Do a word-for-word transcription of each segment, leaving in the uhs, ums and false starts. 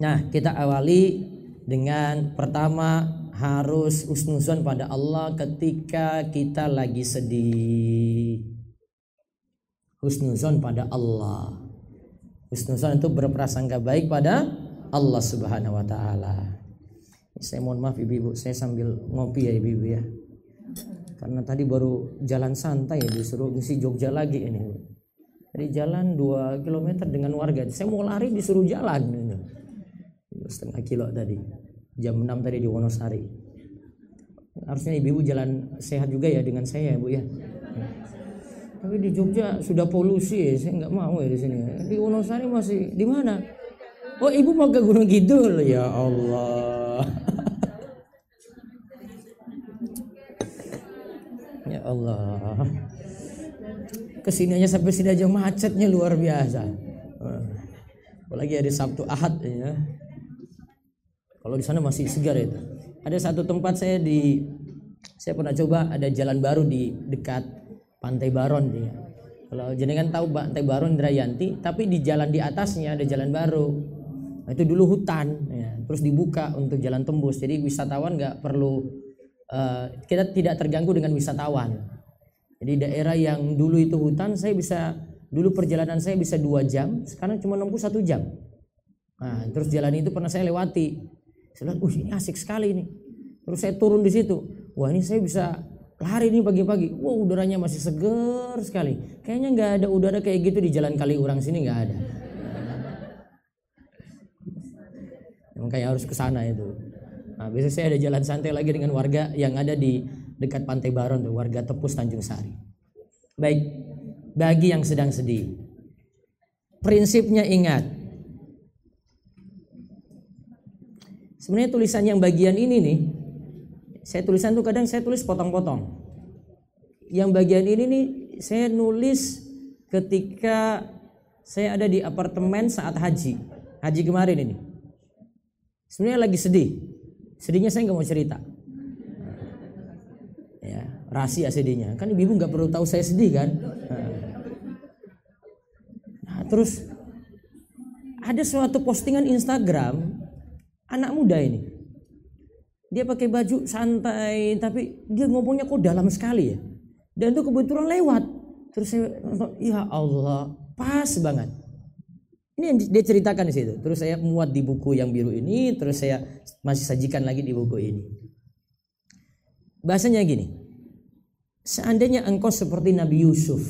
Nah, kita awali dengan pertama harus husnuzon pada Allah ketika kita lagi sedih. Husnuzon pada Allah. Husnuzon itu berprasangka baik pada Allah Subhanahu wa taala. Saya mohon maaf ibu-ibu, saya sambil ngopi ya ibu-ibu ya. Karena tadi baru jalan santai ya, disuruh ngisi Jogja lagi ini. Jadi jalan dua kilometer dengan warga. Saya mau lari disuruh jalan ini. Setengah kilo tadi. Jam enam tadi di Wonosari. Harusnya ibu-ibu jalan sehat juga ya dengan saya ya Bu ya. Tapi di Jogja sudah polusi ya, saya nggak mau ya di sini. Di Wonosari masih di mana? Oh ibu mau ke Gunung Kidul ya Allah. Ya Allah. Kesini aja sampai sini aja macetnya luar biasa. Apalagi hari Sabtu Ahad ya. Kalau di sana masih segar itu. Ada satu tempat saya di, saya pernah coba ada jalan baru di dekat Pantai Baron dia. Kalau jenengan tahu Pantai Baron Indrayanti, tapi di jalan di atasnya ada jalan baru. Nah, itu dulu hutan, ya. Terus dibuka untuk jalan tembus. Jadi wisatawan nggak perlu, uh, kita tidak terganggu dengan wisatawan. Jadi daerah yang dulu itu hutan, saya bisa dulu perjalanan saya bisa dua jam, sekarang cuma nempuh satu jam. Nah, terus jalan itu pernah saya lewati. Saya lihat, uh ini asik sekali nih. Terus saya turun di situ. Wah ini saya bisa lari nih pagi-pagi. Wah udaranya masih seger sekali. Kayaknya nggak ada udara kayak gitu di Jalan Kaliurang sini nggak ada. Makanya harus ke sana itu. Nah, besok saya ada jalan santai lagi dengan warga yang ada di dekat Pantai Baron tuh, warga Tepus Tanjung Sari. Baik, bagi yang sedang sedih. Prinsipnya ingat. Sebenarnya tulisan yang bagian ini nih, saya tulisan tuh kadang saya tulis potong-potong. Yang bagian ini nih saya nulis ketika saya ada di apartemen saat haji, haji kemarin ini. Sebenarnya lagi sedih, sedihnya saya nggak mau cerita. Ya, rahasia sedihnya. Kan ibu-ibu nggak perlu tahu saya sedih kan. Nah, terus ada suatu postingan Instagram. Anak muda ini, dia pakai baju santai, tapi dia ngomongnya kok dalam sekali ya. Dan itu kebetulan lewat. Terus saya nonton, ya Allah, pas banget. Ini yang dia ceritakan di situ. Terus saya muat di buku yang biru ini, terus saya masih sajikan lagi di buku ini. Bahasanya gini, seandainya engkau seperti Nabi Yusuf.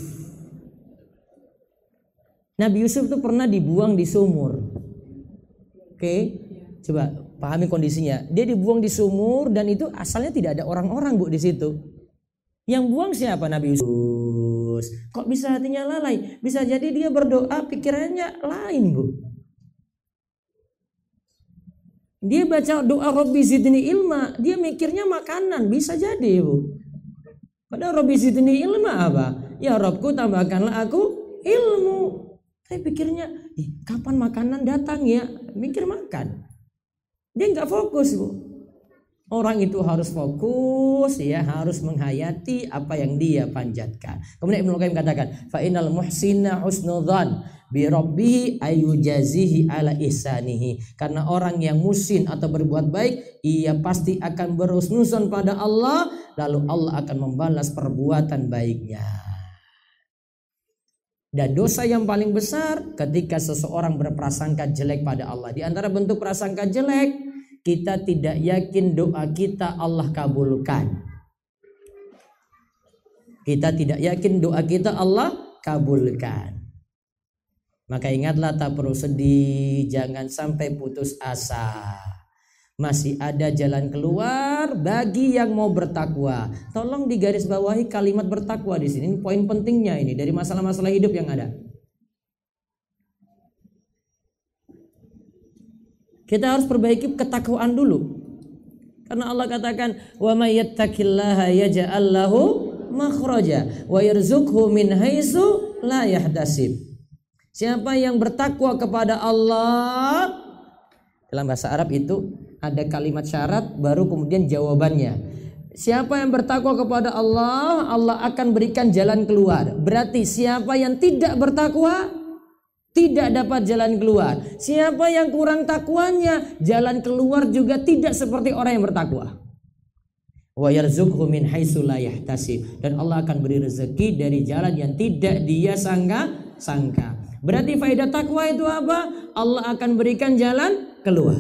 Nabi Yusuf itu pernah dibuang di sumur. Oke. Okay? Coba pahami kondisinya. Dia dibuang di sumur dan itu asalnya tidak ada orang-orang Bu di situ. Yang buang siapa? Nabi Yusuf. Kok bisa hatinya lalai? Bisa jadi dia berdoa pikirannya lain Bu. Dia baca doa Rabbi zidni ilma, dia mikirnya makanan, bisa jadi Bu. Padahal Rabbi zidni ilma apa? Ya Rabbku tambahkanlah aku ilmu. Saya pikirnya, ih, kapan makanan datang ya? Mikir makan. Dia nggak fokus Bu. Orang itu harus fokus ya, harus menghayati apa yang dia panjatkan. Kemudian Ibnu Qayyim katakan, fa innal muhsina husnudzan bi rabbihi ayujazihi ala ihsanihi. Karena orang yang muhsin atau berbuat baik, ia pasti akan berhusnuzon pada Allah, lalu Allah akan membalas perbuatan baiknya. Dan dosa yang paling besar ketika seseorang berprasangka jelek pada Allah. Di antara bentuk prasangka jelek, kita tidak yakin doa kita Allah kabulkan. Kita tidak yakin doa kita Allah kabulkan. Maka ingatlah, tak perlu sedih, jangan sampai putus asa. Masih ada jalan keluar bagi yang mau bertakwa. Tolong digarisbawahi kalimat bertakwa di sini. Ini poin pentingnya ini dari masalah-masalah hidup yang ada. Kita harus perbaiki ketakwaan dulu. Karena Allah katakan, "Wa may yattaqillaha yaj'al lahu makhraja wa yarzuqhu min haitsu la yahtasib." Siapa yang bertakwa kepada Allah, dalam bahasa Arab itu ada kalimat syarat baru kemudian jawabannya. Siapa yang bertakwa kepada Allah, Allah akan berikan jalan keluar. Berarti siapa yang tidak bertakwa, tidak dapat jalan keluar. Siapa yang kurang takwanya, jalan keluar juga tidak seperti orang yang bertakwa. Wa yarzuqhu min haitsu la yahtasib, dan Allah akan beri rezeki dari jalan yang tidak dia sangka-sangka. Berarti faedah takwa itu apa? Allah akan berikan jalan keluar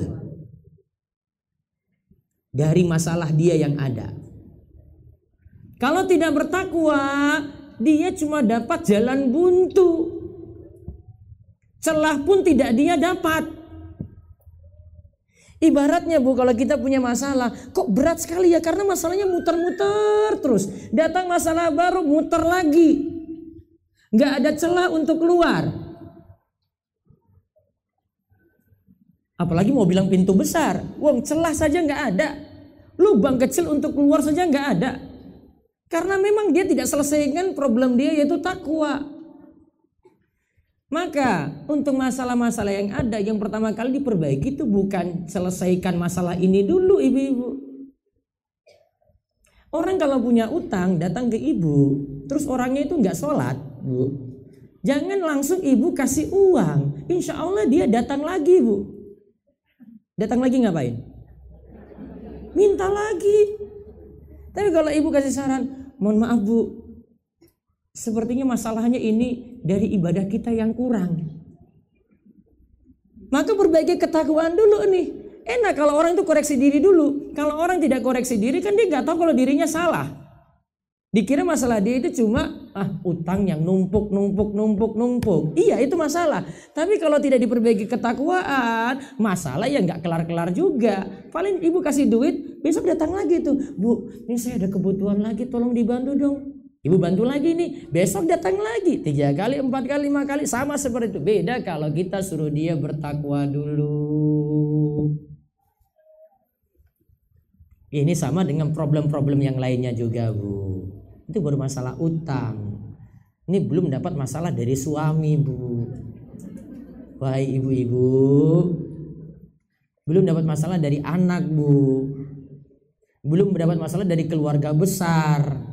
dari masalah dia yang ada. Kalau tidak bertakwa, dia cuma dapat jalan buntu. Celah pun tidak dia dapat. Ibaratnya Bu, kalau kita punya masalah, kok berat sekali ya, karena masalahnya muter-muter terus. Datang masalah baru, muter lagi. Gak ada celah untuk keluar. Apalagi mau bilang pintu besar, wong celah saja gak ada. Lubang kecil untuk keluar saja gak ada. Karena memang dia tidak selesaikan problem dia, yaitu takwa. Maka untuk masalah-masalah yang ada, yang pertama kali diperbaiki itu bukan selesaikan masalah ini dulu ibu-ibu. Orang kalau punya utang datang ke ibu, terus orangnya itu nggak sholat, Bu, jangan langsung ibu kasih uang. Insya Allah dia datang lagi, Bu. Datang lagi ngapain? Minta lagi. Tapi kalau ibu kasih saran, mohon maaf Bu, sepertinya masalahnya ini dari ibadah kita yang kurang. Maka perbaiki ketakwaan dulu nih. Enak kalau orang itu koreksi diri dulu. Kalau orang tidak koreksi diri kan dia nggak tahu kalau dirinya salah. Dikira masalah dia itu cuma ah utang yang numpuk numpuk numpuk numpuk. Iya itu masalah. Tapi kalau tidak diperbaiki ketakwaan, masalah ya nggak kelar-kelar juga. Paling ibu kasih duit, besok datang lagi tuh, Bu, ini saya ada kebutuhan lagi, tolong dibantu dong. Ibu bantu lagi nih, besok datang lagi, tiga kali, empat kali, lima kali, sama seperti itu. Beda kalau kita suruh dia bertakwa dulu. Ini sama dengan problem-problem yang lainnya juga, Bu. Itu baru masalah utang. Ini belum dapat masalah dari suami, Bu. Wahai ibu-ibu, belum dapat masalah dari anak, Bu. Belum dapat masalah dari keluarga besar.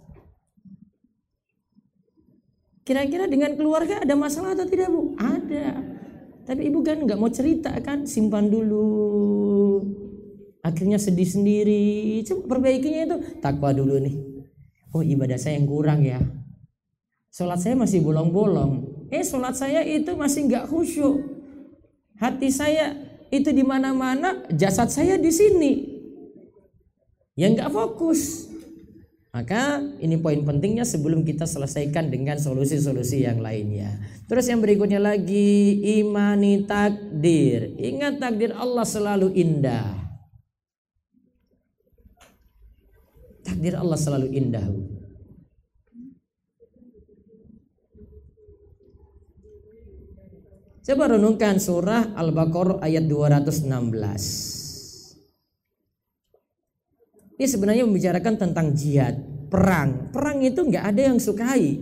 Kira-kira dengan keluarga ada masalah atau tidak, Bu? Ada. Tapi ibu kan nggak mau cerita kan, simpan dulu. Akhirnya sedih sendiri. Coba perbaikinya itu takwa dulu nih. Oh ibadah saya yang kurang ya. Sholat saya masih bolong-bolong. Eh sholat saya itu masih nggak khusyuk. Hati saya itu di mana-mana, jasad saya di sini. Yang nggak fokus. Maka ini poin pentingnya sebelum kita selesaikan dengan solusi-solusi yang lainnya. Terus yang berikutnya lagi, imani takdir. Ingat takdir Allah selalu indah. Takdir Allah selalu indah. Coba renungkan surah Al-Baqarah ayat dua ratus enam belas. Ini sebenarnya membicarakan tentang jihad, perang. Perang itu nggak ada yang sukai.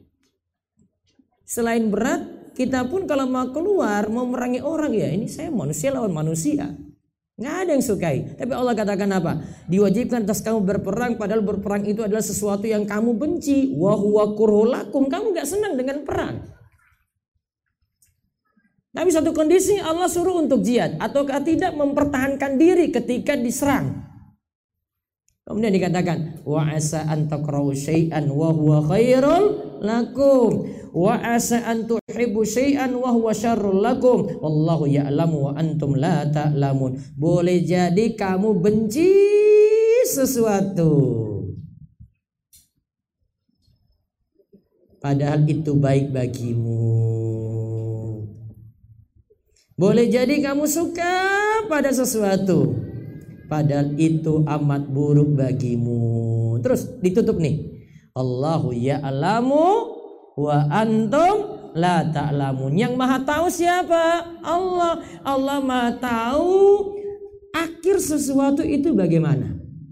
Selain berat, kita pun kalau mau keluar, mau merangi orang, ya ini saya manusia lawan manusia. Nggak ada yang sukai. Tapi Allah katakan apa? Diwajibkan atas kamu berperang, padahal berperang itu adalah sesuatu yang kamu benci. Wa huwa kurhul lakum. Kamu nggak senang dengan perang. Tapi satu kondisi Allah suruh untuk jihad, ataukah tidak mempertahankan diri ketika diserang. Kemudian dikatakan wa asa an takrahu syai'an wa huwa khairul lakum wa asa an tuhibbu syai'an wa huwa syarrul lakum wallahu ya'lamu wa antum la ta'lamun. Boleh jadi kamu benci sesuatu padahal itu baik bagimu. Boleh jadi kamu suka pada sesuatu padahal itu amat buruk bagimu. Terus ditutup nih. Allahu ya'lamu wa antum la ta'lamun. Yang maha tahu siapa? Allah. Allah maha tahu akhir sesuatu itu bagaimana.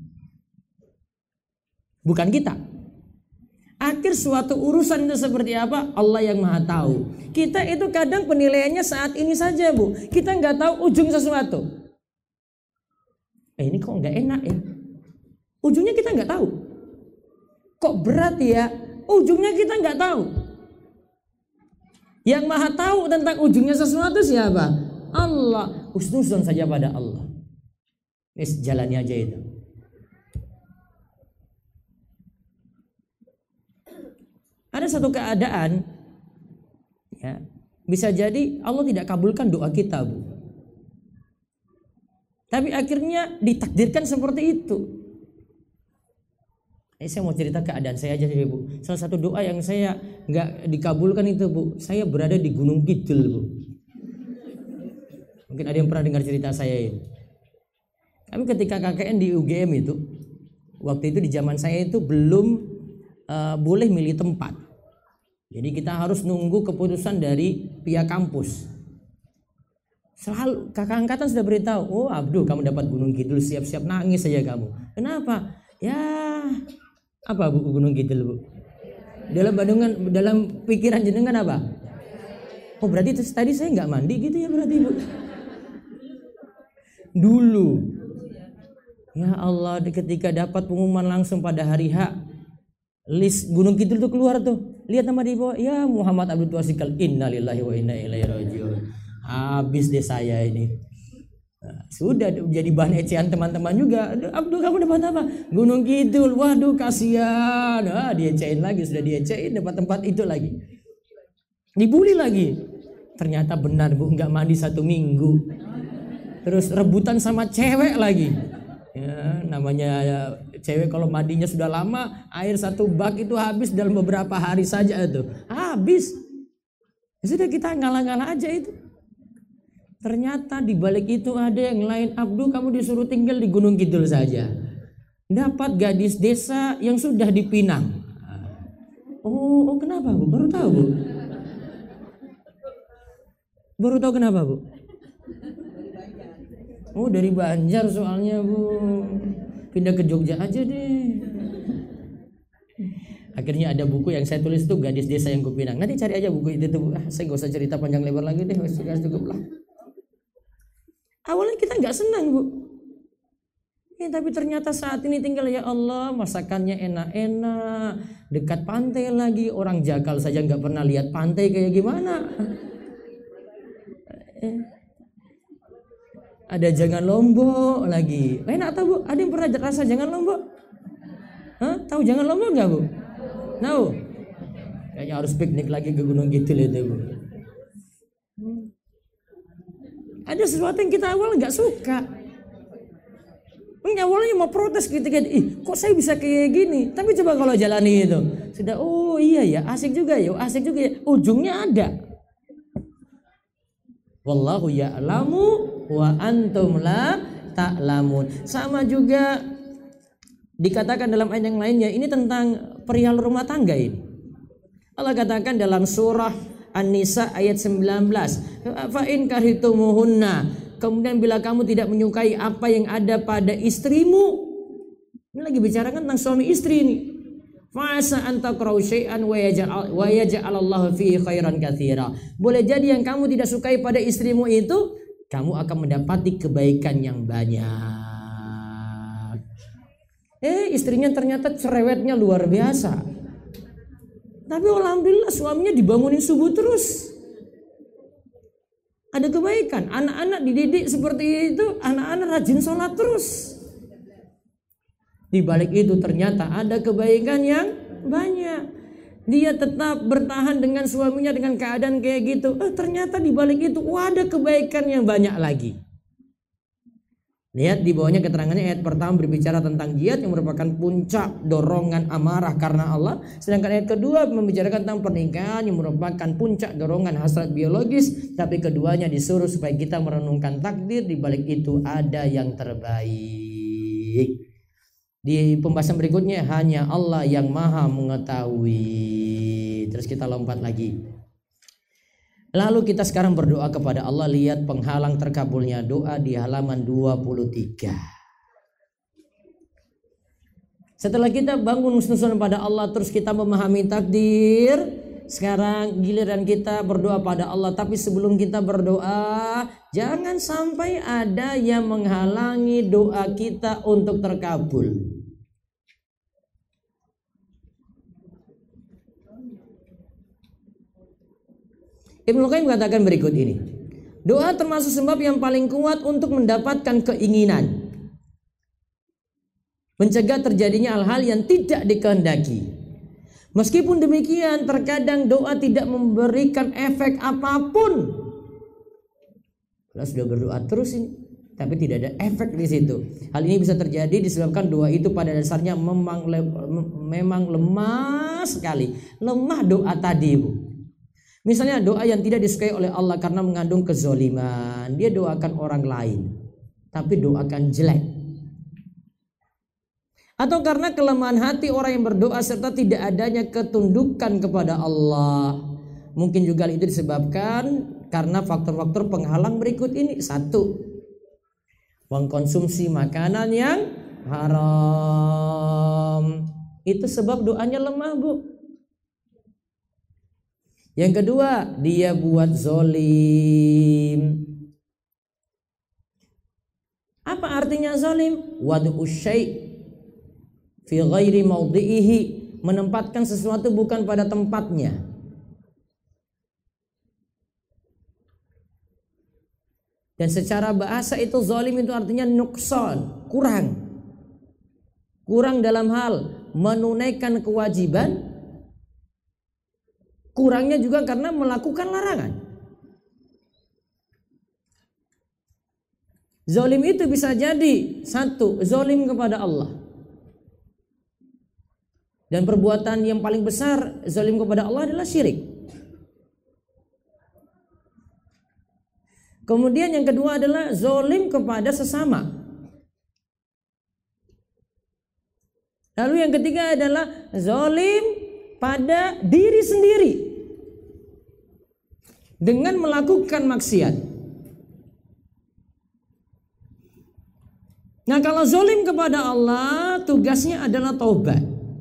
Bukan kita. Akhir suatu urusan itu seperti apa? Allah yang maha tahu. Kita itu kadang penilaiannya saat ini saja, Bu. Kita nggak tahu ujung sesuatu. Eh ini kok nggak enak ya? Ujungnya kita nggak tahu. Kok berat ya? Ujungnya kita nggak tahu. Yang maha tahu tentang ujungnya sesuatu siapa? Allah. Husnuzon saja pada Allah. Wis jalani aja itu. Ada satu keadaan, ya, bisa jadi Allah tidak kabulkan doa kita, Bu. Tapi akhirnya ditakdirkan seperti itu. Eh, saya mau cerita keadaan saya aja, Bu. Salah satu doa yang saya nggak dikabulkan itu, Bu. Saya berada di Gunung Kidul, Bu. Mungkin ada yang pernah dengar cerita saya ini. Kami ketika K K N di U G M itu, waktu itu di zaman saya itu belum uh, boleh milih tempat. Jadi kita harus nunggu keputusan dari pihak kampus. Selalu kakak angkatan sudah beritahu, oh Abdul kamu dapat Gunung Kidul, siap-siap nangis saja kamu. Kenapa? Ya apa Bu Gunung Kidul, Bu? Dalam bandungan, dalam pikiran jenengan apa? Oh berarti tadi saya nggak mandi gitu ya berarti, Bu? Dulu, ya Allah, ketika dapat pengumuman langsung pada hari H, list Gunung Kidul tuh keluar tuh. Lihat nama di bawah, ya Muhammad Abdul Twasikal, innalillahi wa inna ilaihi rajiun. Habis deh saya ini. Nah, sudah jadi bahan ecehan teman-teman juga. Abdul kamu dapat apa? Gunung Kidul. Waduh kasihan. Ah, diecehin lagi, sudah diecehin dapat tempat itu lagi. Dibully lagi. Ternyata benar, Bu, nggak mandi satu minggu. Terus rebutan sama cewek lagi. Ya, namanya ya, cewek kalau mandinya sudah lama, air satu bak itu habis dalam beberapa hari saja itu. Habis. Ya sudah kita ngalah-ngalah aja itu. Ternyata di balik itu ada yang lain. Abdul kamu disuruh tinggal di Gunung Kidul saja. Dapat gadis desa yang sudah dipinang. Oh, oh kenapa, Bu? Baru tahu, Bu. Baru tahu kenapa, Bu? Oh dari Banjar soalnya, Bu. Pindah ke Jogja aja deh. Akhirnya ada buku yang saya tulis tuh Gadis Desa yang Kupinang. Nanti cari aja buku itu tuh. Ah, saya gak usah cerita panjang lebar lagi deh. Cukup lah. Awalnya kita gak senang, Bu. Ya, tapi ternyata saat ini tinggal ya Allah, masakannya enak-enak, dekat pantai lagi. Orang Jakal saja gak pernah lihat pantai kayak gimana. Eh. Ada jangan lombok lagi. Enak tahu, Bu? Ada yang pernah rasa jangan lombok? Hah? Tahu jangan lombok enggak, Bu? Tahu? Kayaknya harus piknik lagi ke Gunung Kidul itu, Bu. Ada sesuatu yang kita awal enggak suka. Enggak, awalnya mau protes ketika ih, kok saya bisa kayak gini? Tapi coba kalau jalani itu, sudah oh iya ya, asik juga ya, asik juga ya. Ujungnya ada. Wallahu ya'lamu wa antum la ta'lamun. Sama juga dikatakan dalam ayat yang lainnya, ini tentang perihal rumah tangga ini. Allah katakan dalam surah An-Nisa ayat sembilan belas, fa in karitumuhunna, kemudian bila kamu tidak menyukai apa yang ada pada istrimu. Ini lagi bicara tentang suami istri ini. Fa'asa an takrahu syai'an wa yaj'al wa yaj'alallahu fihi khairan katsira. Boleh jadi yang kamu tidak sukai pada istrimu itu, kamu akan mendapati kebaikan yang banyak. Eh, istrinya ternyata cerewetnya luar biasa. Tapi alhamdulillah suaminya dibangunin subuh terus. Ada kebaikan. Anak-anak dididik seperti itu, anak-anak rajin sholat terus. Di balik itu ternyata ada kebaikan yang banyak. Dia tetap bertahan dengan suaminya dengan keadaan kayak gitu. Eh, ternyata di balik itu wah, ada kebaikan yang banyak lagi. Lihat di bawahnya keterangannya, ayat pertama berbicara tentang jihad yang merupakan puncak dorongan amarah karena Allah. Sedangkan ayat kedua membicarakan tentang pernikahan yang merupakan puncak dorongan hasrat biologis. Tapi keduanya disuruh supaya kita merenungkan takdir. Di balik itu ada yang terbaik. Di pembahasan berikutnya, hanya Allah yang maha mengetahui. Terus kita lompat lagi. Lalu kita sekarang berdoa kepada Allah. Lihat penghalang terkabulnya doa di halaman dua puluh tiga. Setelah kita bangun husnuzon pada Allah, terus kita memahami takdir. Sekarang giliran kita berdoa pada Allah. Tapi sebelum kita berdoa, jangan sampai ada yang menghalangi doa kita untuk terkabul. Ibnu Qayyim mengatakan berikut ini. Doa termasuk sebab yang paling kuat untuk mendapatkan keinginan, mencegah terjadinya hal-hal yang tidak dikehendaki. Meskipun demikian, terkadang doa tidak memberikan efek apapun. Kalau sudah berdoa terus ini, tapi tidak ada efek di situ. Hal ini bisa terjadi disebabkan doa itu pada dasarnya memang memang lemah sekali. Lemah doa tadi, Bu. Misalnya doa yang tidak disukai oleh Allah karena mengandung kezoliman. Dia doakan orang lain, tapi doakan jelek. Atau karena kelemahan hati orang yang berdoa serta tidak adanya ketundukan kepada Allah. Mungkin juga itu disebabkan karena faktor-faktor penghalang berikut ini. Satu, mengkonsumsi makanan yang haram. Itu sebab doanya lemah, Bu. Yang kedua, dia buat zolim. Apa artinya zolim? Wadu'u syai' fi ghairi mawdi'ihi, menempatkan sesuatu bukan pada tempatnya. Dan secara bahasa itu zolim itu artinya nukson, kurang. Kurang dalam hal menunaikan kewajiban. Kurangnya juga karena melakukan larangan. Zolim itu bisa jadi satu, zolim kepada Allah. Dan perbuatan yang paling besar zolim kepada Allah adalah syirik. Kemudian yang kedua adalah zolim kepada sesama. Lalu yang ketiga adalah zolim pada diri sendiri dengan melakukan maksiat. Nah, kalau zolim kepada Allah, tugasnya adalah taubat.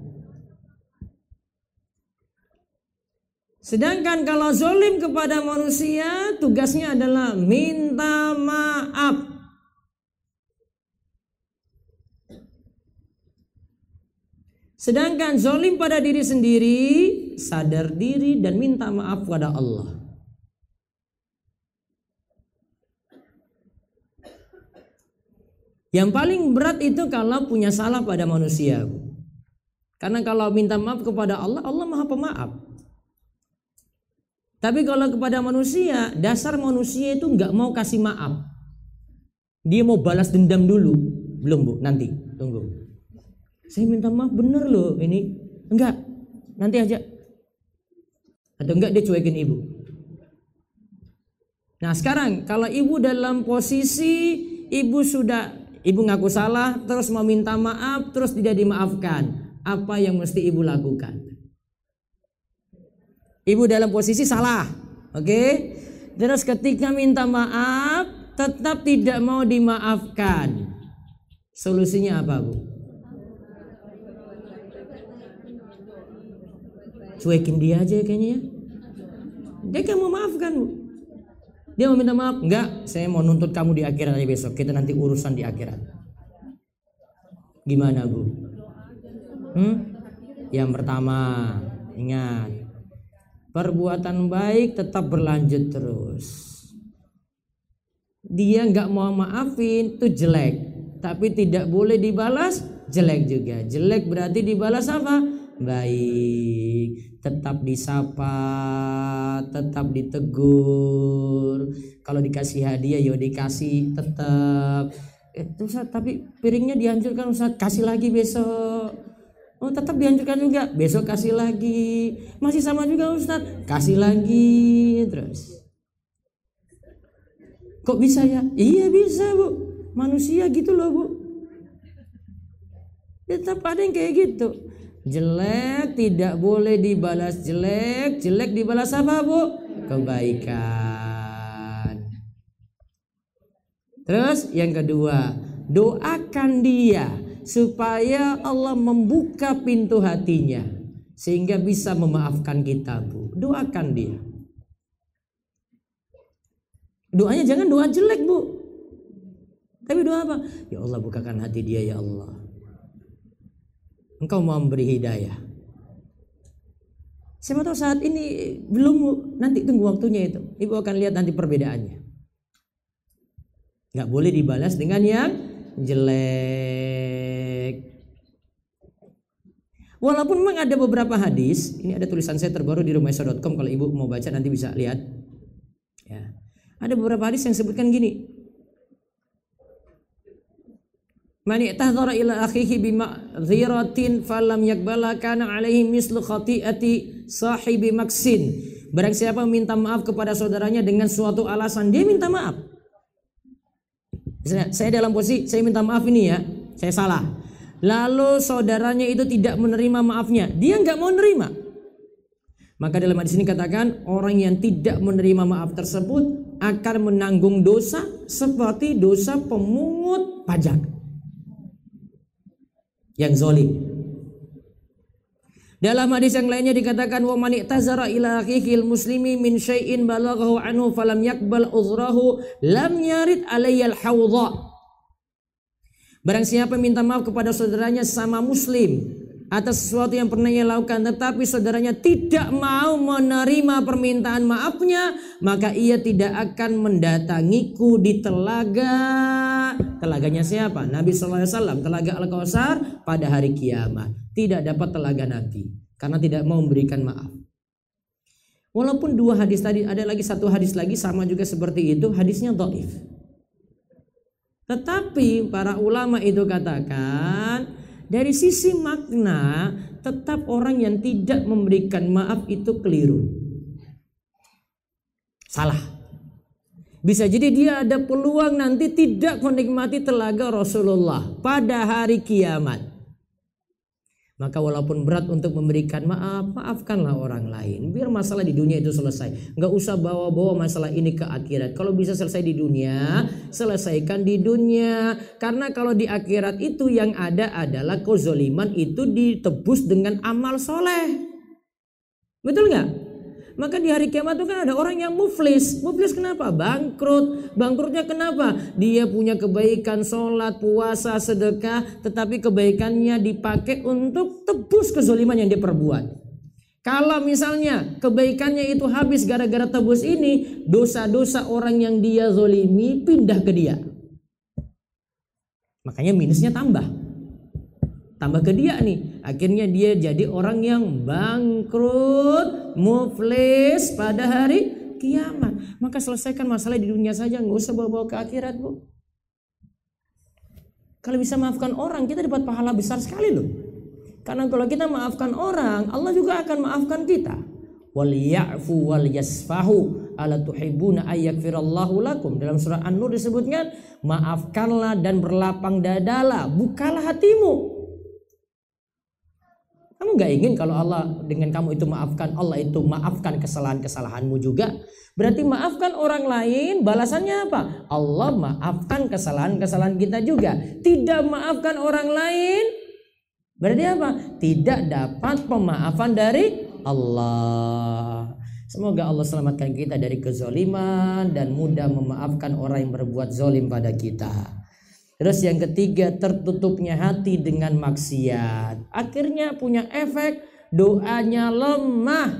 Sedangkan kalau zolim kepada manusia, tugasnya adalah minta maaf. Sedangkan zolim pada diri sendiri, sadar diri dan minta maaf pada Allah. Yang paling berat itu kalau punya salah pada manusia. Karena kalau minta maaf kepada Allah, Allah Maha Pemaaf. Tapi kalau kepada manusia, dasar manusia itu nggak mau kasih maaf. Dia mau balas dendam dulu. Belum, Bu, nanti, tunggu. Saya minta maaf bener loh ini. Enggak, nanti aja. Atau enggak dia cuekin ibu. Nah sekarang kalau ibu dalam posisi ibu sudah, ibu ngaku salah, terus mau minta maaf, terus tidak dimaafkan, apa yang mesti ibu lakukan? Ibu dalam posisi salah, oke? Okay? Terus ketika minta maaf tetap tidak mau dimaafkan, solusinya apa, Bu? Cuekin dia aja kayaknya ya. Dia kan mau maafkan, Bu. Dia mau minta maaf, enggak, saya mau nuntut kamu di akhirat aja besok. Kita nanti urusan di akhirat. Gimana, Bu? Hmm? Yang pertama, ingat, perbuatan baik tetap berlanjut terus. Dia enggak mau maafin, itu jelek. Tapi tidak boleh dibalas, jelek juga. Jelek berarti dibalas apa? Baik. Tetap disapa, tetap ditegur. Kalau dikasih hadiah, ya dikasih tetap. Eh, Ustaz, tapi piringnya dihancurkan, Ustaz, kasih lagi besok. Oh, tetap dihancurkan juga, besok kasih lagi. Masih sama juga, Ustaz, kasih lagi terus. Kok bisa ya? Iya bisa, Bu. Manusia gitu loh, Bu. Tetap ada yang kayak gitu. Jelek tidak boleh dibalas jelek, jelek dibalas apa, Bu? Kebaikan. Terus yang kedua, doakan dia supaya Allah membuka pintu hatinya sehingga bisa memaafkan kita, Bu. Doakan dia. Doanya jangan doa jelek, Bu. Tapi doa apa? Ya Allah, bukakan hati dia, ya Allah. Engkau mau memberi hidayah. Siapa tahu saat ini belum, Nanti tunggu waktunya itu. Ibu akan lihat nanti perbedaannya. Nggak boleh dibalas dengan yang jelek. Walaupun memang ada beberapa hadis, ini ada tulisan saya terbaru di rumaiso dot com, kalau ibu mau baca nanti bisa lihat. Ya. Ada beberapa hadis yang sebutkan gini. Man i'tadhara ila akhihi bima'dhiratin falam yakbala kana alaihi mislu khati'ati sahibi maksin. Barang siapa minta maaf kepada saudaranya dengan suatu alasan, dia minta maaf. Misalnya, saya dalam posisi saya minta maaf ini ya, saya salah. Lalu saudaranya itu tidak menerima maafnya, dia nggak mau nerima. Maka dalam hadis ini katakan orang yang tidak menerima maaf tersebut akan menanggung dosa seperti dosa pemungut pajak yang zalim. Dalam hadis yang lainnya dikatakan wa man i'tazara ila akhihil muslimi min syai'in balaghahu anhu falam yaqbal uzrahu lam yarid alayyal hawdha. Barang siapa minta maaf kepada saudaranya sama muslim atas sesuatu yang pernah ia lakukan, tetapi saudaranya tidak mau menerima permintaan maafnya, maka ia tidak akan mendatangiku di telaga. Telaganya siapa? Nabi shallallahu alaihi wasallam, telaga Al-Kautsar pada hari kiamat. Tidak dapat telaga Nabi karena tidak mau memberikan maaf. Walaupun dua hadis tadi, ada lagi satu hadis lagi sama juga seperti itu, hadisnya dhaif. Tetapi para ulama itu katakan dari sisi makna tetap orang yang tidak memberikan maaf itu keliru, salah. Bisa jadi dia ada peluang nanti tidak menikmati telaga Rasulullah pada hari kiamat. Maka walaupun berat untuk memberikan maaf, maafkanlah orang lain. Biar masalah di dunia itu selesai. Nggak usah bawa-bawa masalah ini ke akhirat. Kalau bisa selesai di dunia, selesaikan di dunia. Karena kalau di akhirat itu yang ada adalah kezaliman itu ditebus dengan amal soleh. Betul nggak? Maka di hari kiamat itu kan ada orang yang muflis. Muflis kenapa? Bangkrut. Bangkrutnya kenapa? Dia punya kebaikan sholat, puasa, sedekah, tetapi kebaikannya dipakai untuk tebus kezaliman yang dia perbuat. Kalau misalnya kebaikannya itu habis gara-gara tebus ini, dosa-dosa orang yang dia zolimi pindah ke dia. Makanya minusnya tambah. Tambah ke dia nih. Akhirnya dia jadi orang yang bangkrut, muflis pada hari kiamat. Maka selesaikan masalah di dunia saja, nggak usah bawa-bawa ke akhirat, Bu. Kalau bisa maafkan orang, kita dapat pahala besar sekali loh. Karena kalau kita maafkan orang, Allah juga akan maafkan kita. Wal ya'fu wal yasfahu ala tuhibbuna ayyakfirallahu lakum. Dalam surah An-Nur disebutkan, maafkanlah dan berlapang dadalah, bukalah hatimu. Kamu gak ingin kalau Allah dengan kamu itu maafkan, Allah itu maafkan kesalahan-kesalahanmu juga. Berarti maafkan orang lain, balasannya apa? Allah maafkan kesalahan-kesalahan kita juga. Tidak maafkan orang lain, berarti apa? Tidak dapat pemaafan dari Allah. Semoga Allah selamatkan kita dari kezaliman dan mudah memaafkan orang yang berbuat zalim pada kita. Terus yang ketiga, tertutupnya hati dengan maksiat. Akhirnya punya efek doanya lemah.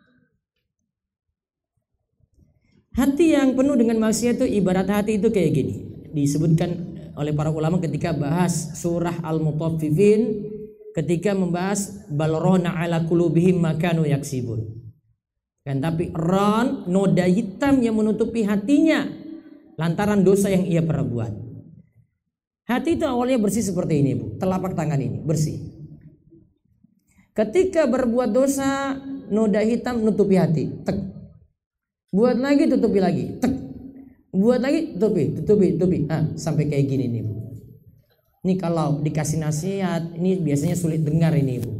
Hati yang penuh dengan maksiat itu ibarat hati itu kayak gini. Disebutkan oleh para ulama ketika bahas surah Al-Mutaffifin, ketika membahas balrona ala qulubihim makanu yaksibun. Kan tapi ron, noda hitam yang menutupi hatinya lantaran dosa yang ia perbuat. Hati itu awalnya bersih seperti ini, Bu. Telapak tangan ini bersih. Ketika berbuat dosa, noda hitam nutupi hati. Tek. Buat lagi, tutupi lagi. Tek. Buat lagi, tutupi, tutupi, tutupi. Ah, sampai kayak gini nih, Bu. Ini kalau dikasih nasihat, ini biasanya sulit dengar ini, Bu.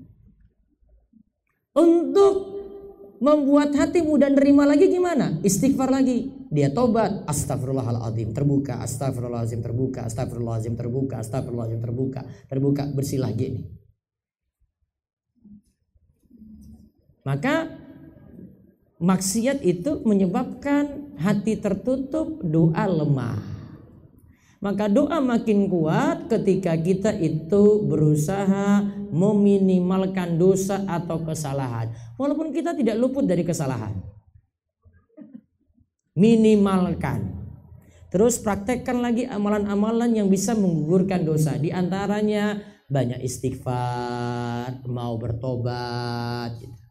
Untuk membuat hati mudah nerima lagi gimana? Istighfar lagi. Dia tobat, astagfirullahaladzim terbuka, astagfirullahaladzim terbuka, astagfirullahaladzim terbuka, astagfirullahaladzim terbuka, terbuka, bersih lagi nih. Maka maksiat itu menyebabkan hati tertutup, doa lemah. Maka doa makin kuat ketika kita itu berusaha meminimalkan dosa atau kesalahan. Walaupun kita tidak luput dari kesalahan. Minimalkan. Terus praktekkan lagi amalan-amalan yang bisa menggugurkan dosa. Di antaranya banyak istighfar, mau bertobat.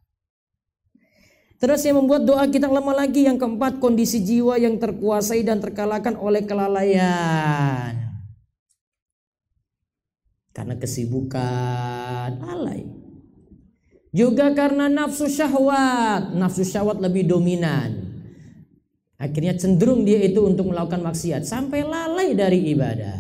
Terus yang membuat doa kita lemah lagi, yang keempat, kondisi jiwa yang terkuasai dan terkalahkan oleh kelalaian. Karena kesibukan, lalai. Juga karena nafsu syahwat, nafsu syahwat lebih dominan. Akhirnya cenderung dia itu untuk melakukan maksiat sampai lalai dari ibadah.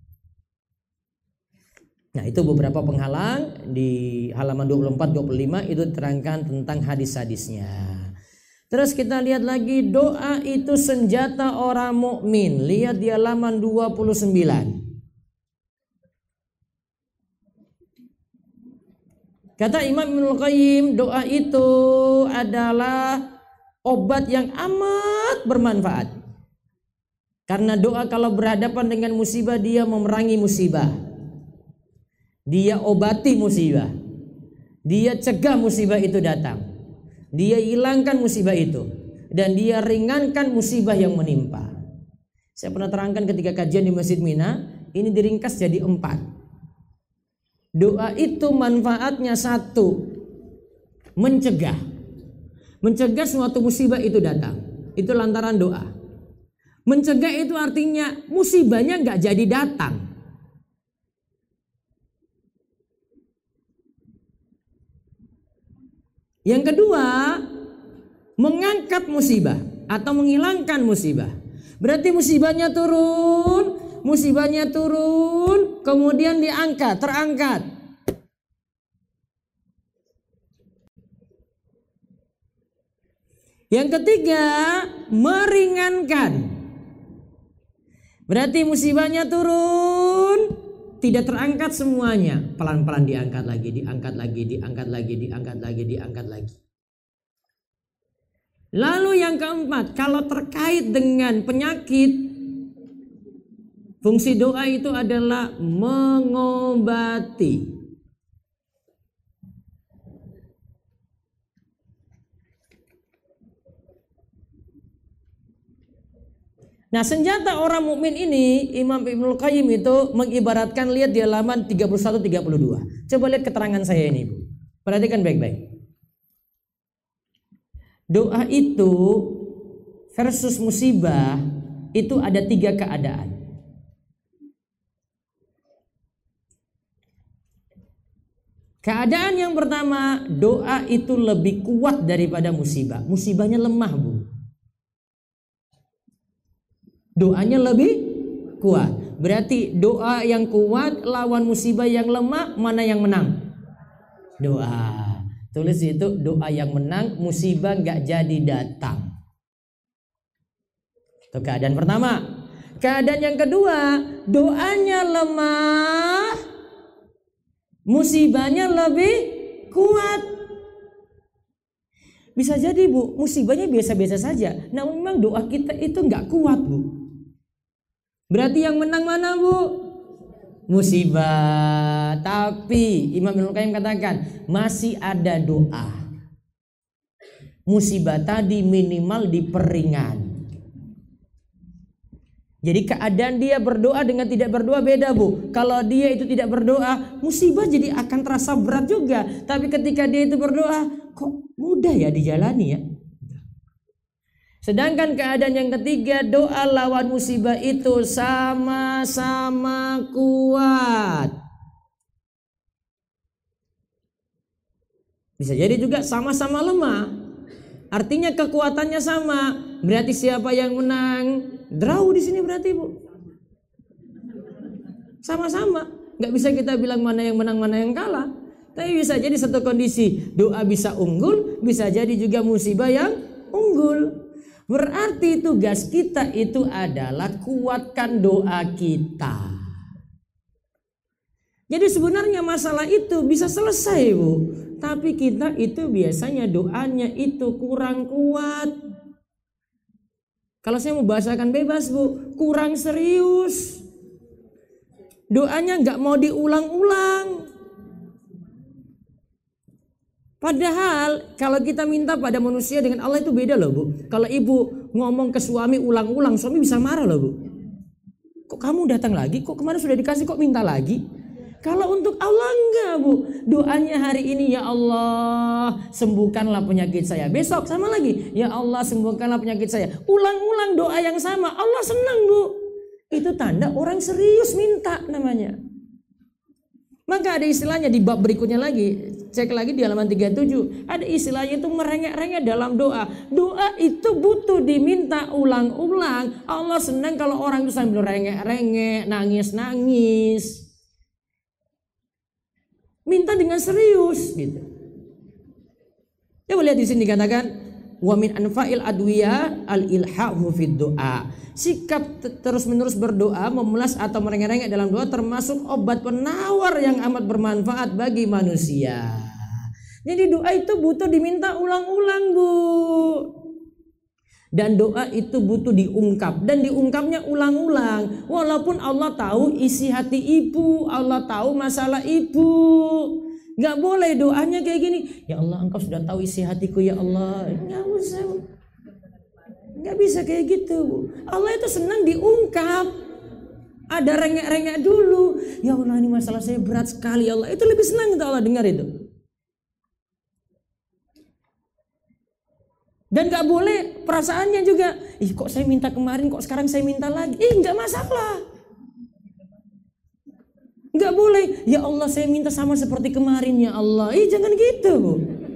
Nah, itu beberapa penghalang. Di halaman dua puluh empat dua puluh lima itu diterangkan tentang hadis-hadisnya. Terus kita lihat lagi, doa itu senjata orang mukmin. Lihat di halaman dua puluh sembilan. Kata Imam Ibnul Qayyim, doa itu adalah obat yang amat bermanfaat. Karena doa kalau berhadapan dengan musibah, dia memerangi musibah. Dia obati musibah. Dia cegah musibah itu datang. Dia hilangkan musibah itu. Dan dia ringankan musibah yang menimpa. Saya pernah terangkan ketika kajian di Masjid Mina, ini diringkas jadi empat. Doa itu manfaatnya satu, mencegah. Mencegah suatu musibah itu datang. Itu lantaran doa. Mencegah itu artinya musibahnya gak jadi datang. Yang kedua, mengangkat musibah atau menghilangkan musibah. Berarti musibahnya turun, musibahnya turun, kemudian diangkat, terangkat. Yang ketiga, meringankan. Berarti musibahnya turun, tidak terangkat semuanya, pelan-pelan diangkat lagi, diangkat lagi, diangkat lagi, diangkat lagi, diangkat lagi. Lalu yang keempat, kalau terkait dengan penyakit, fungsi doa itu adalah mengobati. Nah, senjata orang mukmin ini, Imam Ibnul Qayyim itu mengibaratkan, lihat di halaman tiga puluh satu tiga puluh dua. Coba lihat keterangan saya ini, Bu. Perhatikan baik-baik. Doa itu versus musibah itu ada tiga keadaan. Keadaan yang pertama, doa itu lebih kuat daripada musibah. Musibahnya lemah, Bu. Doanya lebih kuat. Berarti doa yang kuat lawan musibah yang lemah, mana yang menang? Doa. Tulis itu, doa yang menang, musibah gak jadi datang. Itu keadaan pertama. Keadaan yang kedua, doanya lemah, musibahnya lebih kuat. Bisa jadi, Bu, musibahnya biasa-biasa saja, namun memang doa kita itu gak kuat, Bu. Berarti yang menang mana, Bu? Musibah. Tapi Imam Ibnul Qayyim katakan masih ada doa. Musibah tadi minimal diperingan. Jadi keadaan dia berdoa dengan tidak berdoa beda, Bu. Kalau dia itu tidak berdoa, musibah jadi akan terasa berat juga. Tapi ketika dia itu berdoa, kok mudah ya dijalani ya. Sedangkan keadaan yang ketiga, doa lawan musibah itu sama-sama kuat. Bisa jadi juga sama-sama lemah. Artinya kekuatannya sama. Berarti siapa yang menang? Draw di sini berarti, Bu. Sama-sama. Gak bisa kita bilang mana yang menang, mana yang kalah. Tapi bisa jadi satu kondisi, doa bisa unggul, bisa jadi juga musibah yang unggul. Berarti tugas kita itu adalah kuatkan doa kita. Jadi sebenarnya masalah itu bisa selesai, Bu. Tapi kita itu biasanya doanya itu kurang kuat. Kalau saya mau bahasakan bebas, Bu, kurang serius. Doanya gak mau diulang-ulang. Padahal kalau kita minta pada manusia dengan Allah itu beda loh Bu. Kalau ibu ngomong ke suami ulang-ulang, suami bisa marah loh Bu. Kok kamu datang lagi? Kok kemarin sudah dikasih kok minta lagi? Kalau untuk Allah enggak Bu. Doanya hari ini, ya Allah sembuhkanlah penyakit saya. Besok sama lagi, ya Allah sembuhkanlah penyakit saya. Ulang-ulang doa yang sama. Allah senang Bu. Itu tanda orang serius minta namanya. Maka ada istilahnya di bab berikutnya lagi. Cek lagi di halaman tiga puluh tujuh. Ada istilahnya itu merengek-rengek dalam doa. Doa itu butuh diminta ulang-ulang. Allah senang kalau orang itu sambil rengek-rengek, nangis-nangis. Minta dengan serius gitu. Coba lihat di sini dikatakan wa min anfa'il adwiya al-ilhahu fid du'a. Sikap terus-menerus berdoa, memelas atau merengek-rengek dalam doa termasuk obat penawar yang amat bermanfaat bagi manusia. Jadi doa itu butuh diminta ulang-ulang Bu. Dan doa itu butuh diungkap. Dan diungkapnya ulang-ulang. Walaupun Allah tahu isi hati ibu, Allah tahu masalah ibu. Gak boleh doanya kayak gini. Ya Allah engkau sudah tahu isi hatiku ya Allah. Gak usah. Gak bisa kayak gitu. Allah itu senang diungkap. Ada rengek-rengek dulu. Ya Allah ini masalah saya berat sekali ya Allah. Itu lebih senang kita Allah dengar itu. Dan gak boleh perasaannya juga. Ih kok saya minta kemarin kok sekarang saya minta lagi. Ih gak masalah. Gak boleh. Ya Allah saya minta sama seperti kemarin ya Allah. Ih jangan gitu Bu.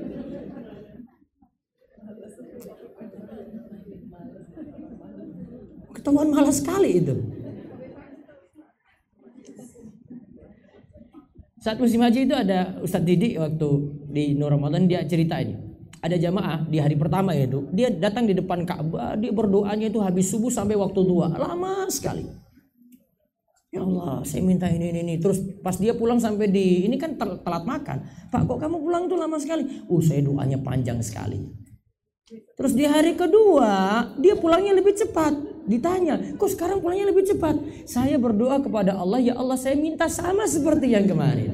Ketahuan malas sekali itu. Saat musim haji itu ada Ustadz Didi waktu di Nur Ramadan dia cerita ini. Ada jamaah di hari pertama itu dia datang di depan Ka'bah, dia berdoanya itu habis subuh sampai waktu dua, lama sekali. Ya Allah, saya minta ini ini ini. Terus pas dia pulang sampai di ini kan telat makan. Pak, kok kamu pulang tuh lama sekali? Uh, saya doanya panjang sekali. Terus di hari kedua dia pulangnya lebih cepat. Ditanya, kok sekarang pulangnya lebih cepat? Saya berdoa kepada Allah, ya Allah saya minta sama seperti yang kemarin.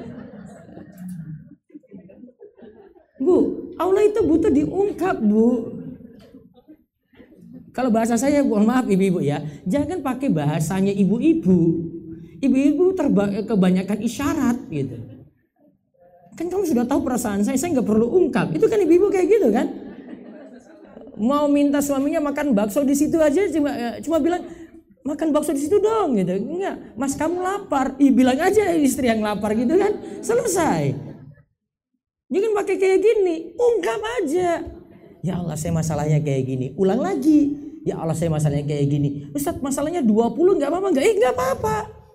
Bu, Allah itu butuh diungkap Bu. Kalau bahasa saya, mohon maaf ibu-ibu ya, jangan pakai bahasanya ibu-ibu. Ibu-ibu terba- kebanyakan isyarat gitu. Kan kamu sudah tahu perasaan saya, saya nggak perlu ungkap. Itu kan ibu-ibu kayak gitu kan? Mau minta suaminya makan bakso di situ aja cuma cuma bilang makan bakso di situ dong gitu. Enggak, Mas kamu lapar. Ih bilang aja istri yang lapar gitu kan. Selesai. Jangan pakai kayak gini, ungkap aja. Ya Allah saya masalahnya kayak gini. Ulang lagi. Ya Allah saya masalahnya kayak gini. Ustaz masalahnya dua puluh enggak apa-apa enggak? Eh enggak apa-apa.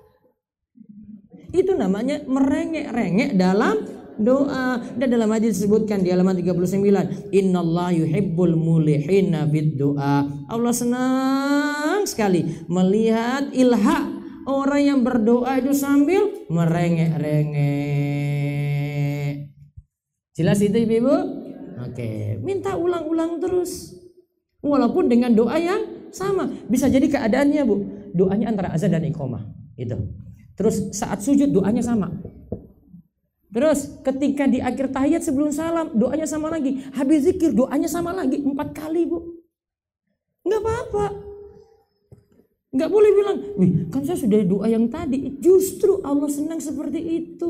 Itu namanya merengek-rengek dalam doa. Dan dalam hadis disebutkan di halaman tiga puluh sembilan, innallaha yuhibbul mulihina fid du'a. Allah senang sekali melihat ilha, orang yang berdoa itu sambil merengek-rengek. Jelas itu Ibu? Oke, minta ulang-ulang terus. Walaupun dengan doa yang sama. Bisa jadi keadaannya Bu, doanya antara azan dan iqamah. Itu. Terus saat sujud doanya sama. Terus ketika di akhir tahiyat sebelum salam doanya sama lagi. Habis zikir doanya sama lagi. Empat kali Bu. Enggak apa-apa. Enggak boleh bilang, wih kan saya sudah doa yang tadi. Justru Allah senang seperti itu.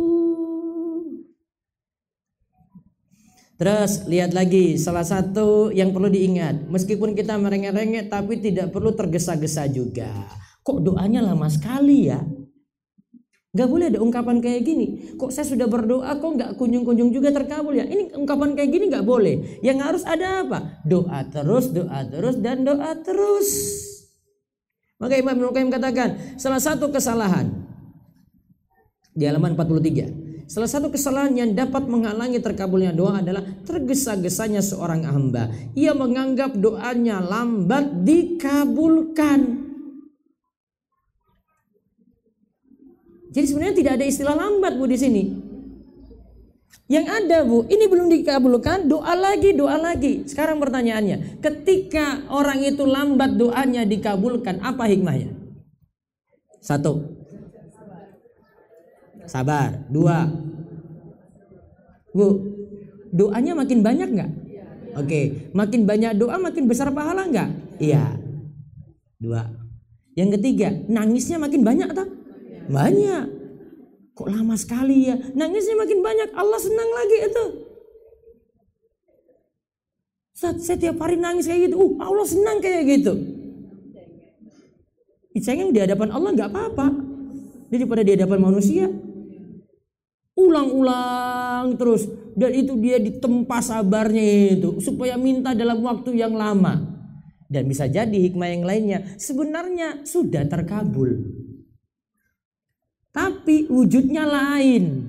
Terus lihat lagi salah satu yang perlu diingat. Meskipun kita merengek-rengek tapi tidak perlu tergesa-gesa juga. Kok doanya lama sekali ya? Gak boleh ada ungkapan kayak gini. Kok saya sudah berdoa kok gak kunjung-kunjung juga terkabul ya? Ini ungkapan kayak gini gak boleh. Yang harus ada apa? Doa terus, doa terus, dan doa terus. Maka Imam Ibnu Qayyim katakan salah satu kesalahan di halaman empat puluh tiga. Salah satu kesalahan yang dapat menghalangi terkabulnya doa adalah tergesa-gesanya seorang hamba. Ia menganggap doanya lambat dikabulkan. Jadi sebenarnya tidak ada istilah lambat Bu di sini. Yang ada Bu, ini belum dikabulkan, doa lagi, doa lagi. Sekarang pertanyaannya, ketika orang itu lambat doanya dikabulkan, apa hikmahnya? Satu, sabar. Dua, Bu, doanya makin banyak nggak? Oke, makin banyak doa makin besar pahala nggak? Iya. Dua. Yang ketiga, nangisnya makin banyak tak? Banyak. Kok lama sekali ya? Nangisnya makin banyak, Allah senang lagi itu. Saat saya tiap hari nangis kayak gitu, uh, Allah senang kayak gitu. Dicengeng di hadapan Allah nggak apa-apa, daripada di hadapan manusia. Ulang-ulang terus, dan itu dia ditempa sabarnya itu supaya minta dalam waktu yang lama. Dan bisa jadi hikmah yang lainnya sebenarnya sudah terkabul, tapi wujudnya lain.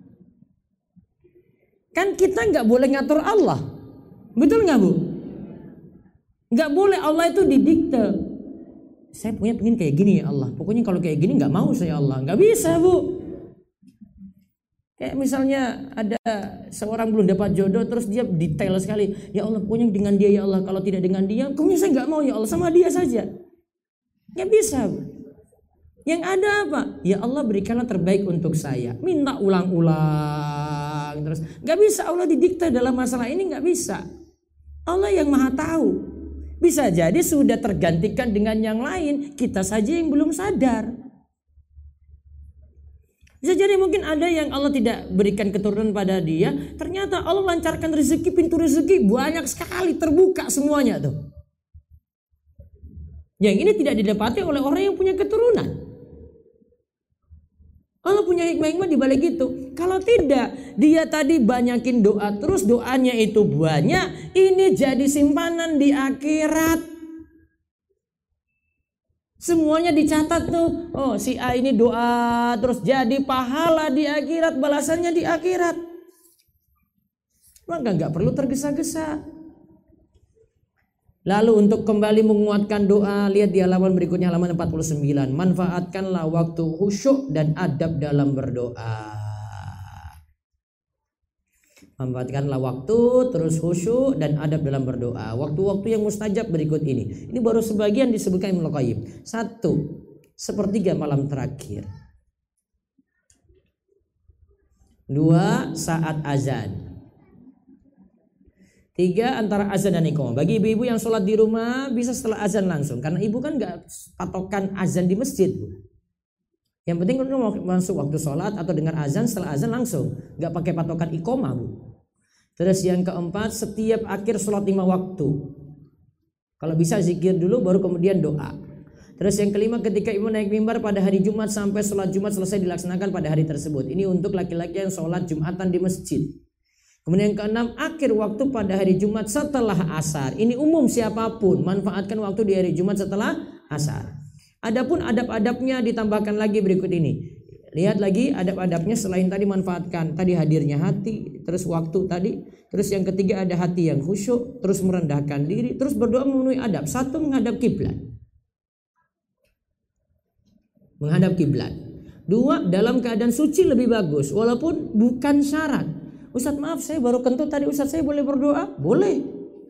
Kan kita nggak boleh ngatur Allah, betul nggak Bu? Nggak boleh Allah itu didikte. Saya punya pengen kayak gini ya Allah, pokoknya kalau kayak gini nggak mau saya Allah, nggak bisa Bu. Kayak misalnya ada seorang belum dapat jodoh, terus dia detail sekali, ya Allah pokoknya dengan dia ya Allah, kalau tidak dengan dia, pokoknya saya nggak mau ya Allah, sama dia saja. Nggak bisa Bu. Yang ada apa? Ya Allah berikanlah terbaik untuk saya. Minta ulang-ulang terus. Nggak bisa Allah didikte dalam masalah ini, nggak bisa. Allah yang maha tahu. Bisa jadi sudah tergantikan dengan yang lain, kita saja yang belum sadar. Bisa jadi mungkin ada yang Allah tidak berikan keturunan pada dia, ternyata Allah lancarkan rezeki, pintu rezeki banyak sekali, terbuka semuanya tuh. Yang ini tidak didapati oleh orang yang punya keturunan. Allah punya hikmah-hikmah di balik itu. Kalau tidak, dia tadi banyakin doa terus, doanya itu banyak, ini jadi simpanan di akhirat. Semuanya dicatat tuh. Oh, si A ini doa terus jadi pahala di akhirat, balasannya di akhirat. Maka nggak perlu tergesa-gesa. Lalu untuk kembali menguatkan doa, lihat di halaman berikutnya, halaman empat puluh sembilan. Manfaatkanlah waktu khusyuk dan adab dalam berdoa. Manfaatkanlah waktu terus khusyuk dan adab dalam berdoa. Waktu-waktu yang mustajab berikut ini. Ini baru sebagian disebutkan Ibnu Qayyim. Satu, sepertiga malam terakhir. Dua, saat azan. Tiga, antara azan dan iqamah. Bagi ibu-ibu yang sholat di rumah bisa setelah azan langsung, karena ibu kan nggak patokan azan di masjid, Bu. Yang penting kalau mau masuk waktu sholat atau dengar azan, setelah azan langsung, nggak pakai patokan iqamah, Bu. Terus yang keempat, setiap akhir sholat lima waktu, kalau bisa zikir dulu baru kemudian doa. Terus yang kelima, ketika imam naik mimbar pada hari Jumat sampai sholat Jumat selesai dilaksanakan pada hari tersebut. Ini untuk laki-laki yang sholat Jumatan di masjid. Kemudian yang keenam, akhir waktu pada hari Jumat setelah asar. Ini umum siapapun, manfaatkan waktu di hari Jumat setelah asar. Adapun adab-adabnya ditambahkan lagi berikut ini. Lihat lagi adab-adabnya selain tadi manfaatkan. Tadi hadirnya hati, terus waktu tadi. Terus yang ketiga ada hati yang khusyuk, terus merendahkan diri, terus berdoa memenuhi adab. Satu, menghadap kiblat. Menghadap kiblat. Dua, dalam keadaan suci lebih bagus, walaupun bukan syarat. Ustaz maaf saya baru kentut tadi, Ustaz saya boleh berdoa? Boleh.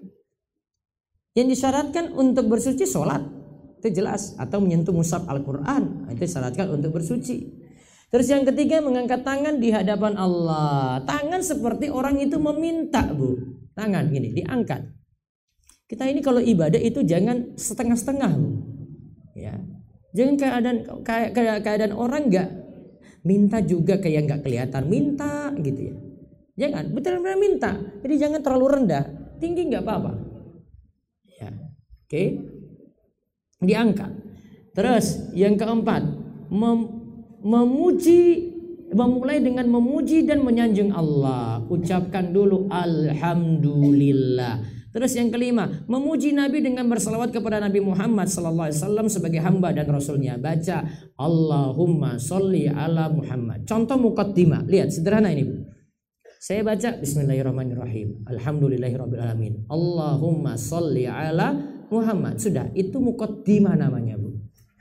Yang disyaratkan untuk bersuci sholat, itu jelas, atau menyentuh mushaf Al-Quran, itu disyaratkan untuk bersuci. Terus yang ketiga, mengangkat tangan di hadapan Allah. Tangan seperti orang itu meminta, Bu. Tangan gini diangkat. Kita ini kalau ibadah itu jangan setengah-setengah, Bu. Ya. Jangan keadaan kayak kayak keadaan orang nggak minta juga kayak nggak kelihatan minta gitu ya. Jangan betul-betul minta. Jadi jangan terlalu rendah, tinggi nggak apa-apa. Ya. Oke. Okay. Diangkat. Terus yang keempat, mem- memuji, memulai dengan memuji dan menyanjung Allah. Ucapkan dulu alhamdulillah. Terus yang kelima, memuji Nabi dengan bersalawat kepada Nabi Muhammad sallallahu alaihi wasallam sebagai hamba dan rasulnya. Baca Allahumma sholli ala Muhammad. Contoh muqaddimah. Lihat sederhana ini, Bu. Saya baca bismillahirrahmanirrahim. Alhamdulillahirabbil alamin. Allahumma sholli ala Muhammad. Sudah, itu muqaddimah namanya, Bu.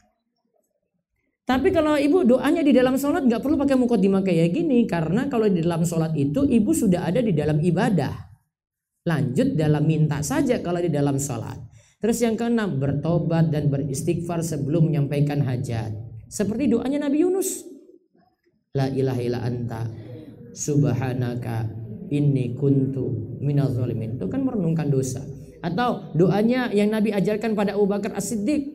Tapi kalau ibu doanya di dalam sholat nggak perlu pakai muqaddimah kayak gini, karena kalau di dalam sholat itu ibu sudah ada di dalam ibadah. Lanjut dalam minta saja kalau di dalam sholat. Terus yang keenam, bertobat dan beristighfar sebelum menyampaikan hajat. Seperti doanya Nabi Yunus. La ilaha illa anta subhanaka inni kuntu minaz zalimin. Itu kan merenungkan dosa. Atau doanya yang Nabi ajarkan pada Abu Bakar As-Siddiq,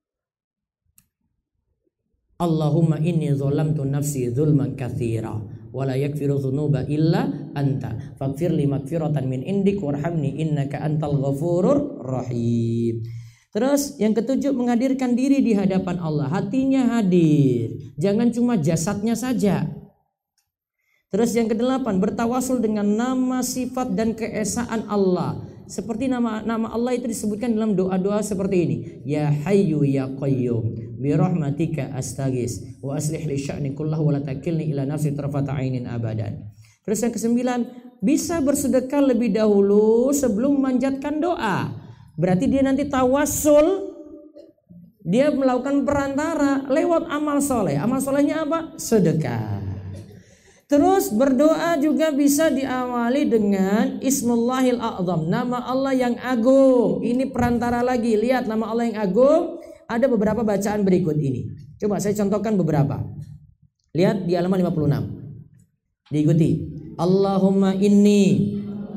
Allahumma inni zalamtu nafsi zulman katsira wa la yaghfiru dzunuba illa anta faghfir li maghfiratan min indik warhamni innaka antal ghafurur rahim. Terus yang ketujuh, menghadirkan diri di hadapan Allah, hatinya hadir, jangan cuma jasadnya saja. Terus yang kedelapan, bertawasul dengan nama, sifat dan keesaan Allah. Seperti nama nama Allah itu disebutkan dalam doa-doa seperti ini. Ya Hayyu ya Qayyum bi rahmatika astaghis wa aslih li sya'ni kullahu wa la takilni ila nafsi tarfata ainin abadan. Terus yang kesembilan, bisa bersedekah lebih dahulu sebelum memanjatkan doa. Berarti dia nanti tawasul, dia melakukan perantara lewat amal soleh. Amal solehnya apa? Sedekah. Terus berdoa juga bisa diawali dengan Ismullahil A'zam, nama Allah yang agung. Ini perantara lagi. Lihat nama Allah yang agung. Ada beberapa bacaan berikut ini. Coba saya contohkan beberapa. Lihat di halaman lima puluh enam. Diikuti. Allahumma inni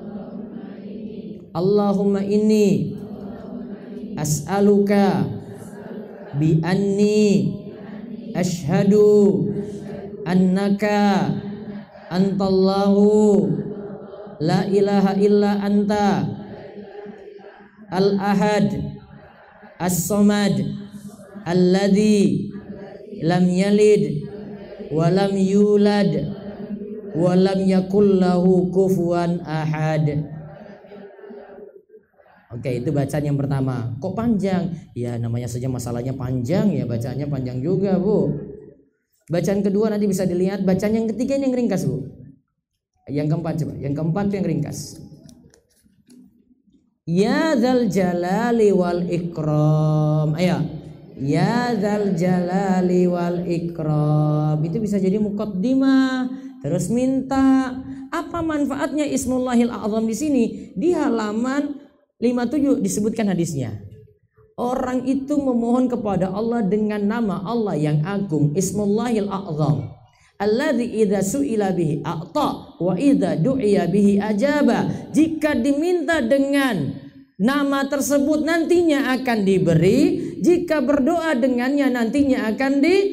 Allahumma inni as'aluka bi anni ashhadu annaka antallahu la ilaha illa anta al-ahad as-samad alladzi lam yalid wa lam yulad wa lam yakul lahu kufuwan ahad. Oke, itu bacaan yang pertama. Kok panjang? Ya namanya saja masalahnya panjang ya, bacaannya panjang juga, Bu. Bacaan kedua nanti bisa dilihat. Bacaan yang ketiga ini yang ringkas, Bu. Yang keempat coba. Yang keempat yang ringkas. Ya dzal jalali wal ikram. Ayo. Ya dzal jalali wal ikram. Itu bisa jadi muqaddimah. Terus minta. Apa manfaatnya Ismullahil A'zam di sini? Di halaman lima puluh tujuh disebutkan hadisnya. Orang itu memohon kepada Allah dengan nama Allah yang agung, Ismullahil A'zam. Alladzi idza su'ila bihi a'ta wa idza du'iya bihi ajaba. Jika diminta dengan nama tersebut nantinya akan diberi, jika berdoa dengannya nantinya akan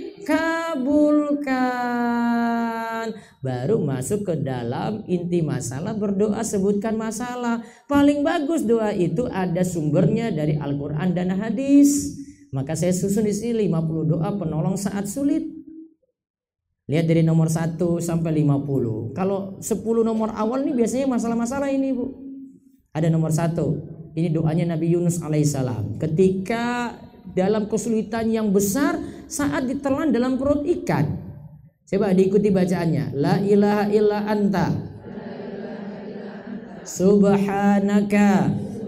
dikabulkan. Baru masuk ke dalam inti masalah, berdoa sebutkan masalah. Paling bagus doa itu ada sumbernya dari Al-Quran dan hadis. Maka saya susun di sini lima puluh doa penolong saat sulit. Lihat dari nomor satu sampai lima puluh. Kalau sepuluh nomor awal ini biasanya masalah-masalah ini, Bu. Ada nomor satu. Ini doanya Nabi Yunus alaihissalam. Ketika dalam kesulitan yang besar saat ditelan dalam perut ikan. Coba diikuti bacaannya. La ilaha illa anta subhanaka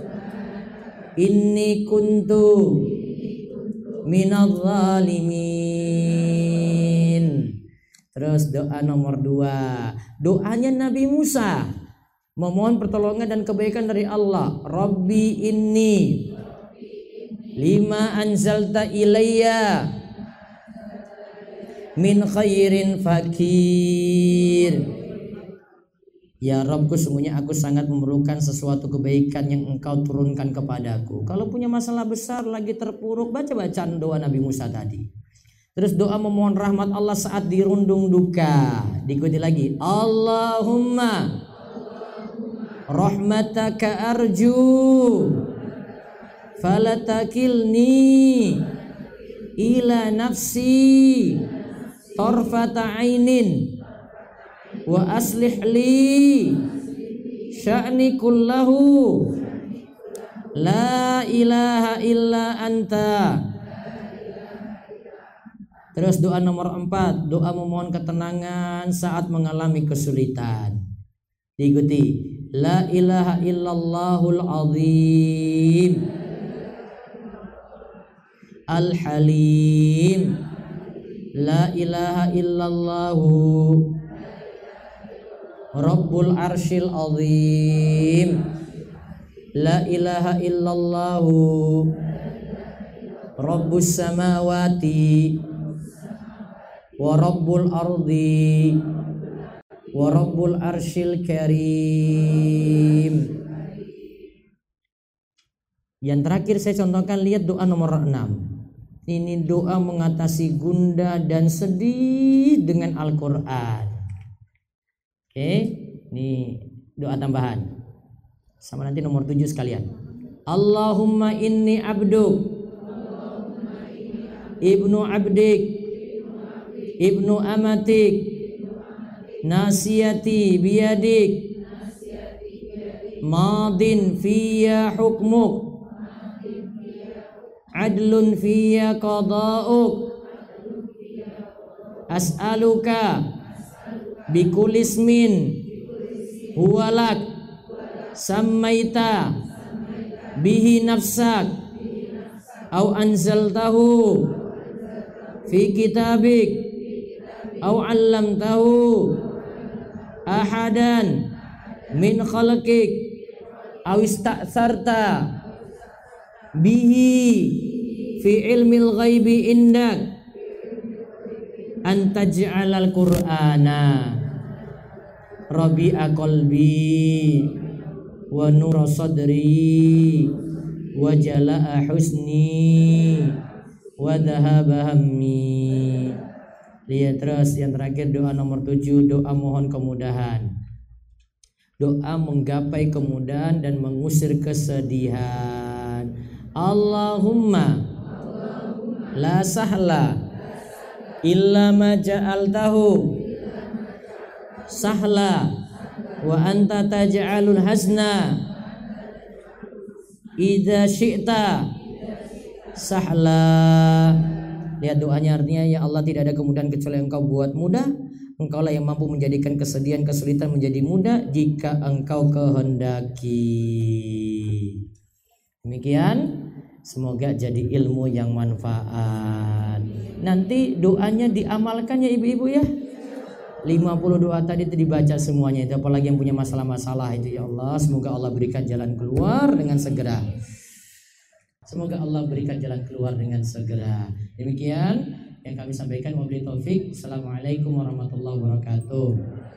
inni kuntu minadz zalimin. Terus doa nomor dua, doanya Nabi Musa memohon pertolongan dan kebaikan dari Allah. Rabbi inni lima anzalta ilayya min khairin fakir. Ya Rabbku, sungguhnya aku sangat memerlukan sesuatu kebaikan yang engkau turunkan kepadaku. Kalau punya masalah besar lagi terpuruk, baca bacaan doa Nabi Musa tadi. Terus doa memohon rahmat Allah saat dirundung duka. Diikuti lagi. Allahumma rahmataka arju falatakilni ila nafsi tarfata ainin wa aslih li sya'ni kullahu la ilaha illa anta. Terus doa nomor empat, doa memohon ketenangan saat mengalami kesulitan. Diikuti. La ilaha illallahul azim al halim. La ilaha illallahu Rabbul arsyil azim. La ilaha illallahu Rabbus samawati wa Rabbul ardi wa rabbul arsyil karim. Yang terakhir saya contohkan, lihat doa nomor enam. Ini doa mengatasi gundah dan sedih dengan Al-Quran. Oke, ini doa tambahan. Sama nanti nomor tujuh sekalian. Allahumma inni abduk, ibnu abdik, ibnu amatik, nasiyati biyadik, madin fiyya hukmuk, adlun fiyya qada'uk, as'aluka bikulismin huwalak sammaita bihi nafsak au anzaltahu fi kitabik au 'allamtahu ahadan min khalqik au ista'tsarta bihi fi ilmil ghaibi indak antaj'alal qur'ana rabi'a qalbi wa nura sadri wa jala'a husni wa dhahaba hammi. Lihat terus yang terakhir, doa nomor tujuh, doa mohon kemudahan. Doa menggapai kemudahan dan mengusir kesedihan. Allahumma la sahla illa ma ja'altahu sahla wa anta taj'alul hazna idza syi'ta sahla. Lihat doanya, artinya ya Allah, tidak ada kemudahan kecuali Engkau buat mudah. Engkau lah yang mampu menjadikan kesedihan, kesulitan menjadi mudah jika Engkau kehendaki. Demikian, semoga jadi ilmu yang manfaat. Nanti doanya diamalkan ya ibu-ibu ya. lima puluh doa tadi itu dibaca semuanya. Itu apalagi yang punya masalah-masalah itu, ya Allah, semoga Allah berikan jalan keluar dengan segera. Semoga Allah berikan jalan keluar dengan segera. Demikian yang kami sampaikan. Wabillahi taufik. Assalamualaikum warahmatullahi wabarakatuh.